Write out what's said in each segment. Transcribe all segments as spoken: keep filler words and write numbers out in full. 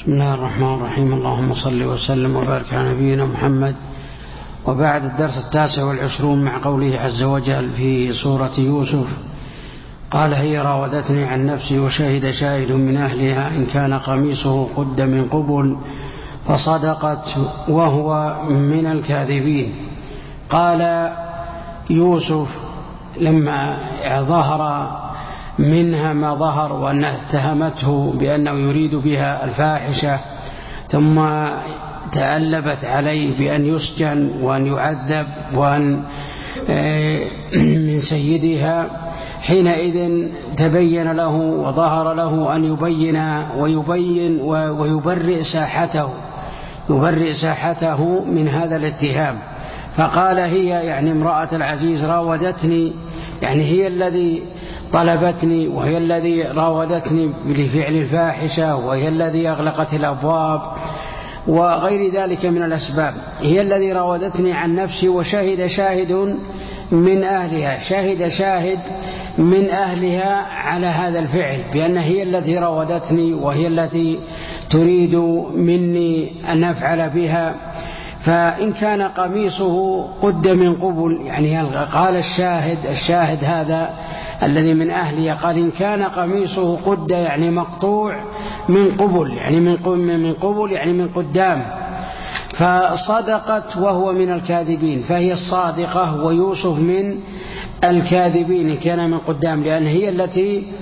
بسم الله الرحمن الرحيم. اللهم صل وسلم وبارك على نبينا محمد. وبعد الدرس التاسع والعشرون مع قوله عز وجل في سورة يوسف: قال هي راودتني عن نفسي وشهد شاهد من أهلها إن كان قميصه قد من قبل فصدقت وهو من الكاذبين. قال يوسف لما ظهر منها ما ظهر وأنها اتهمته بأنه يريد بها الفاحشة، ثم تألبت عليه بأن يسجن وأن يعذب وأن من سيدها، حينئذ تبين له وظهر له أن يبين ويبين ويبرئ ساحته يبرئ ساحته من هذا الاتهام. فقال هي يعني امرأة العزيز راودتني، يعني هي الذي طلبتني وهي الذي راودتني لفعل الفاحشة وهي الذي أغلقت الأبواب وغير ذلك من الأسباب. هي الذي راودتني عن نفسي وشهد شاهد من أهلها، شهد شاهد من أهلها على هذا الفعل بأن هي التي راودتني وهي التي تريد مني أن أفعل بها. فإن كان قميصه قد من قبل، يعني قال الشاهد الشاهد هذا الذي من أهلي قال إن كان قميصه قد يعني مقطوع من قبل، يعني من من قبل يعني من قدام، فصدقت وهو من الكاذبين، فهي الصادقة ويوسف من الكاذبين كان من قدام، لأن هي التي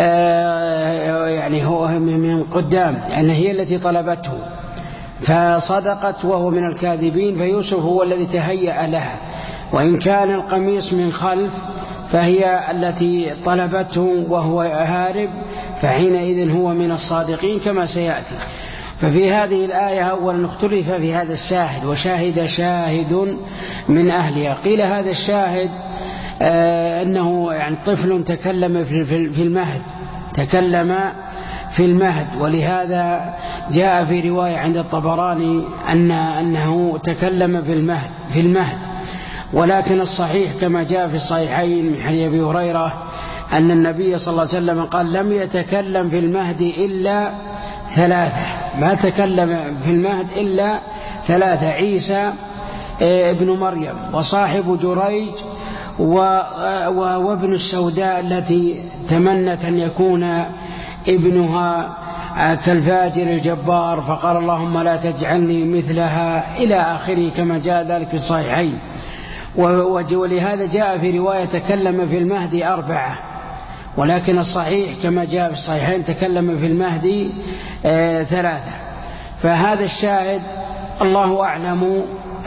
يعني هو من قدام، يعني هي التي طلبته، فصدقت وهو من الكاذبين، فيوسف هو الذي تهيأ لها. وإن كان القميص من خلف فهي التي طلبته وهو هارب، فحينئذ هو من الصادقين كما سيأتي. ففي هذه الآية أولا اختلف في هذا الشاهد، وشاهد شاهد من أهلها. قيل هذا الشاهد آه أنه يعني طفل تكلم في المهد تكلم في المهد ولهذا جاء في رواية عند الطبراني أن أنه تكلم في المهد في المهد ولكن الصحيح كما جاء في الصحيحين من حديث أبي هريرة أن النبي صلى الله عليه وسلم قال لم يتكلم في المهد إلا ثلاثة، ما تكلم في المهد إلا ثلاثة: عيسى ابن مريم وصاحب جريج وابن السوداء التي تمنت أن يكون ابنها كالفاجر الجبار فقال اللهم لا تجعلني مثلها إلى آخره كما جاء ذلك في الصحيحين. ولهذا جاء في رواية تكلم في المهد أربعة، ولكن الصحيح كما جاء في الصحيحين تكلم في المهد آه ثلاثة. فهذا الشاهد الله أعلم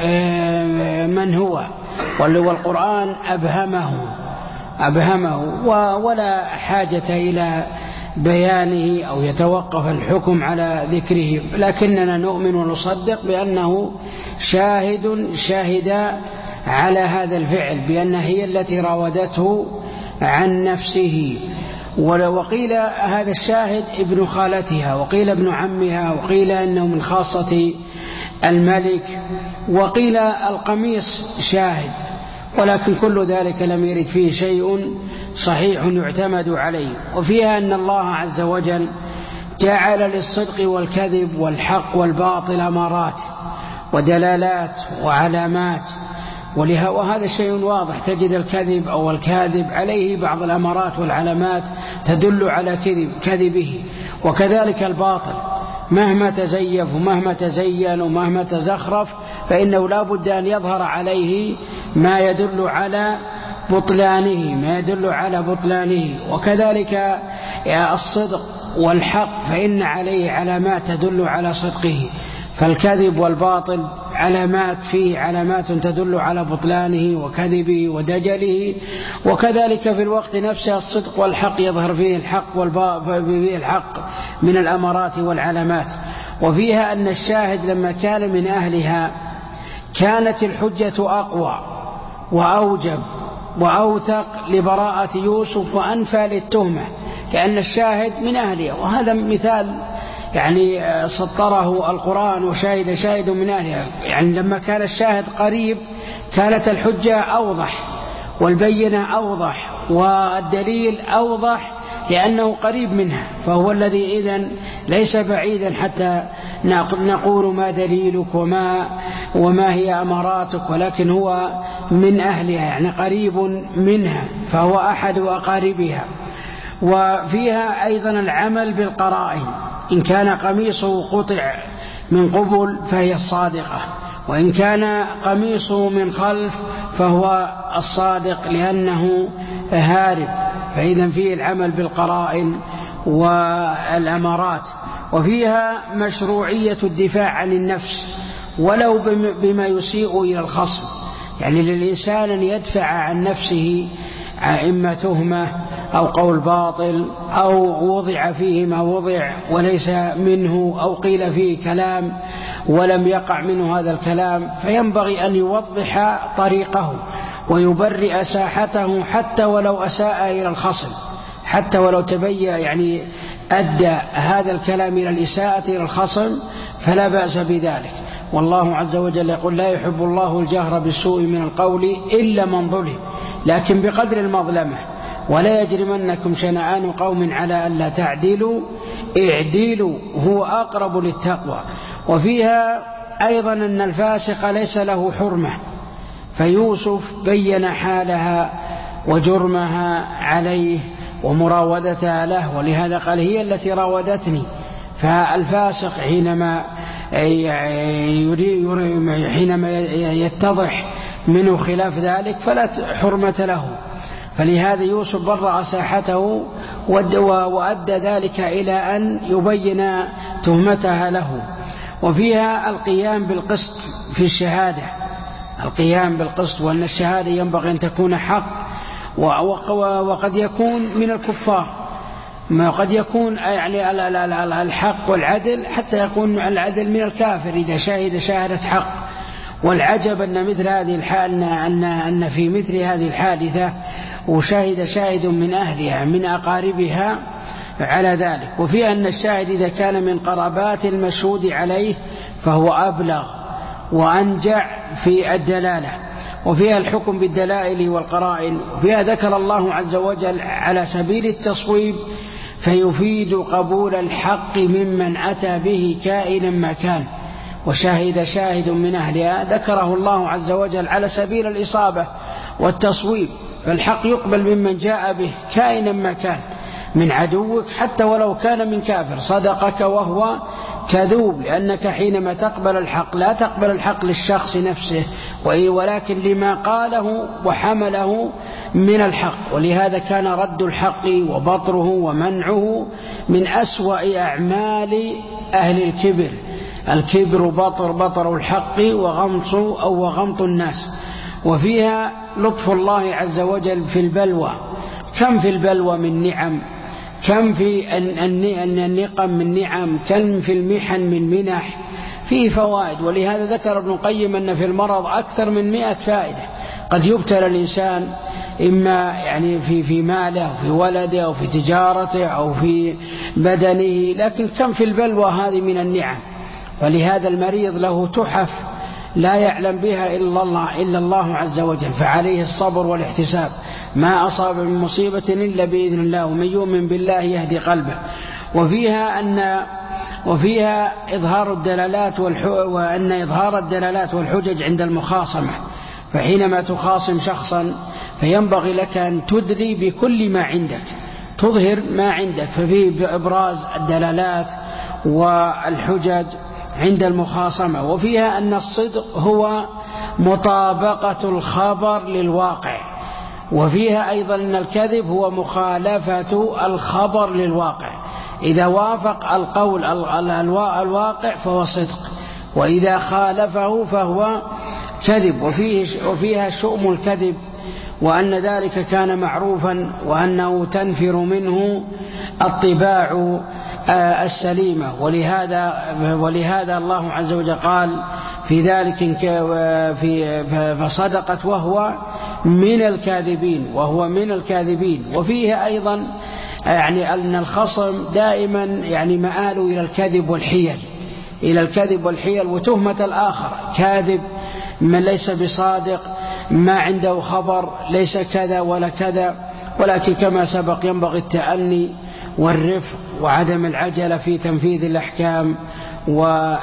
آه من هو، والقرآن أبهمه أبهمه ولا حاجة إلى بيانه أو يتوقف الحكم على ذكره، لكننا نؤمن ونصدق بأنه شاهد شاهد على هذا الفعل بأن هي التي راودته عن نفسه. وقيل هذا الشاهد ابن خالتها، وقيل ابن عمها، وقيل أنه من خاصة الملك، وقيل القميص شاهد، ولكن كل ذلك لم يرد فيه شيء صحيح يعتمد عليه. وفيها أن الله عز وجل جعل للصدق والكذب والحق والباطل أمارات ودلالات وعلامات، وهذا شيء واضح، تجد الكذب أو الكاذب عليه بعض الأمارات والعلامات تدل على كذب كذبه، وكذلك الباطل مهما تزيف ومهما تزين ومهما تزخرف فإنه لا بد أن يظهر عليه ما يدل على بطلانه ما يدل على بطلانه وكذلك الصدق والحق فإن عليه علامات تدل على صدقه. فالكذب والباطل علامات فيه علامات تدل على بطلانه وكذبه ودجله، وكذلك في الوقت نفسه الصدق والحق يظهر فيه الحق والباطل الحق من الأمارات والعلامات. وفيها أن الشاهد لما كان من أهلها كانت الحجة أقوى وأوجب وأوثق لبراءة يوسف وأنفى للتهمة، لأن الشاهد من أهلها. وهذا مثال يعني سطره القرآن، وشاهد شاهد من أهلها، يعني لما كان الشاهد قريب كانت الحجة أوضح والبينة أوضح والدليل أوضح لأنه قريب منها، فهو الذي إذن ليس بعيدا حتى نقول ما دليلك وما, وما هي أماراتك، ولكن هو من أهلها يعني قريب منها، فهو أحد أقاربها. وفيها أيضا العمل بالقرائن، إن كان قميصه قطع من قبل فهي الصادقة، وإن كان قميصه من خلف فهو الصادق لأنه هارب، فإذا فيه العمل بالقرائن والأمارات. وفيها مشروعية الدفاع عن النفس ولو بما يسيء إلى الخصم، يعني للإنسان أن يدفع عن نفسه إما تهمة أو قول باطل أو وضع فيه ما وضع وليس منه، أو قيل فيه كلام ولم يقع منه هذا الكلام، فينبغي أن يوضح طريقه ويبرئ ساحته حتى ولو أساء إلى الخصم، حتى ولو تبين يعني أدى هذا الكلام إلى الإساءة إلى الخصم فلا بأس بذلك. والله عز وجل يقول: لا يحب الله الجهر بالسوء من القول إلا من ظلم، لكن بقدر المظلمة. ولا يجرمنكم شنآن قوم على ألا تعدلوا اعدلوا هو أقرب للتقوى. وفيها أيضا أن الفاسق ليس له حرمة، فيوسف بين حالها وجرمها عليه ومراودتها له، ولهذا قال: هي التي راودتني. فالفاسق حينما حينما يتضح منه خلاف ذلك فلا حرمة له، فلهذا يوسف برأ ساحته وأدى ذلك إلى أن يبين تهمتها له. وفيها القيام بالقسط في الشهادة، القيام بالقسط، وأن الشهادة ينبغي أن تكون حق، وقد يكون من الكفار، ما قد يكون يعني الحق والعدل حتى يكون العدل من الكافر إذا شهد شهادة حق. والعجب أن مثل هذه الحال أن أن في مثل هذه الحادثة وشهد شاهد من أهلها من أقاربها على ذلك. وفي أن الشاهد إذا كان من قرابات المشهود عليه فهو أبلغ وأنجع في الدلالة. وفيها الحكم بالدلائل والقرائن. وفيها ذكر الله عز وجل على سبيل التصويب فيفيد قبول الحق ممن أتى به كائنا ما كان، وشاهد شاهد من أهلها ذكره الله عز وجل على سبيل الإصابة والتصويب، فالحق يقبل ممن جاء به كائنا ما كان من عدوك حتى ولو كان من كافر، صدقك وهو كذوب، لأنك حينما تقبل الحق لا تقبل الحق للشخص نفسه ولكن لما قاله وحمله من الحق. ولهذا كان رد الحق وبطره ومنعه من أسوأ أعمال أهل الكبر. الكبر بطر بطر الحق وغمط أو وغمط الناس. وفيها لطف الله عز وجل في البلوى، كم في البلوى من نعم، كم في النقم من نعم، كم في المحن من منح، فيه فوائد. ولهذا ذكر ابن القيم أن في المرض أكثر من مئة فائدة. قد يبتلى الإنسان إما يعني في في ماله أو في ولده أو في تجارته أو في بدنه، لكن كم في البلوى هذه من النعم. فلهذا المريض له تحف لا يعلم بها إلا الله إلا الله عز وجل، فعليه الصبر والاحتساب. ما أصاب من مصيبة إلا بإذن الله، ومن يؤمن بالله يهدي قلبه. وفيها أن وفيها إظهار الدلالات وأن إظهار الدلالات والحجج عند المخاصمة، فحينما تخاصم شخصا فينبغي لك أن تدلي بكل ما عندك، تظهر ما عندك، ففيه إبراز الدلالات والحجج عند المخاصمة. وفيها أن الصدق هو مطابقة الخبر للواقع. وفيها أيضا أن الكذب هو مخالفة الخبر للواقع، إذا وافق القول الواقع فهو صدق، وإذا خالفه فهو كذب. وفيه وفيها شؤم الكذب، وأن ذلك كان معروفا، وأنه تنفر منه الطباع السليمة. ولهذا ولهذا الله عز وجل قال في ذلك في فصدقت وهو من الكاذبين وهو من الكاذبين. وفيه أيضا يعني أن الخصم دائما يعني مآل إلى الكذب والحيل إلى الكذب والحيل وتهمة الآخر كاذب، من ليس بصادق، ما عنده خبر، ليس كذا ولا كذا. ولكن كما سبق ينبغي التأني والرفق وعدم العجلة في تنفيذ الأحكام.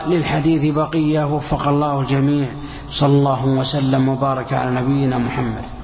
وللحديث بقية، وفق الله الجميع. صلى الله وسلم وبارك على نبينا محمد.